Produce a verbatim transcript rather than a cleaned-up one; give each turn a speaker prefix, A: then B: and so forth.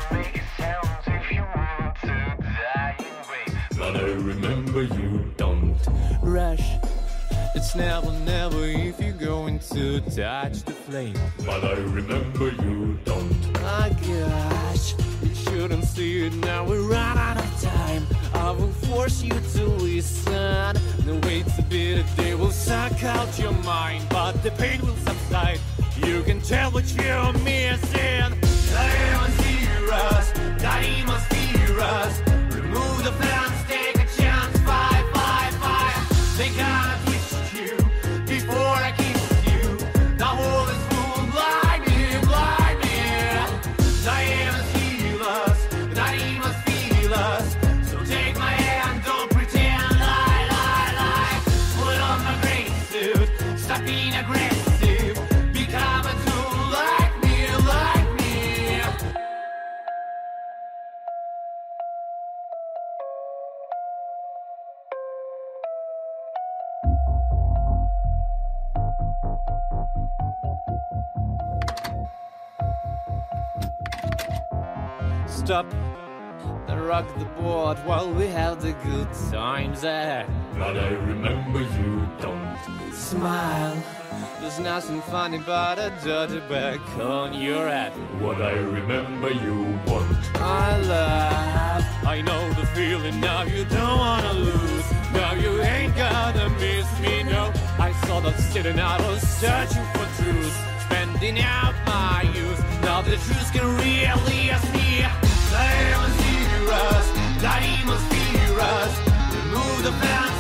A: make a sound if you want to die in vain.
B: But I remember you don't
C: rush. It's never, never if you're going to touch the flame.
B: But I remember you don't.
C: My gosh, you shouldn't see it now, we run out of time. I will force you to listen. No wait a bit, they will suck out your mind, but the pain will subside. You can tell what you're missing.
D: Diamonds fear us, diamonds fear us. Remove the fence, take a chance, five, five, five. They gotta twist you before I kiss you. The whole is full, blind me, blind me. Diamonds feel us, diamonds feel us. So take my hand, don't pretend, lie, lie, lie. Put on my gray suit, stop being aggressive. Become a tool like me, like me.
C: Stop and rock the boat while we have the good times ahead.
B: But I remember you don't.
C: Smile, there's nothing funny but a dirty back on your head.
B: What I remember you want.
C: I laugh, I know the feeling now, you don't wanna lose. Now you ain't gonna miss me, no. I saw that sitting out, I was searching for truth, spending out my youth. Now the truth can really ask me.
D: Diamonds fear us, diamonds fear us. Remove the fence.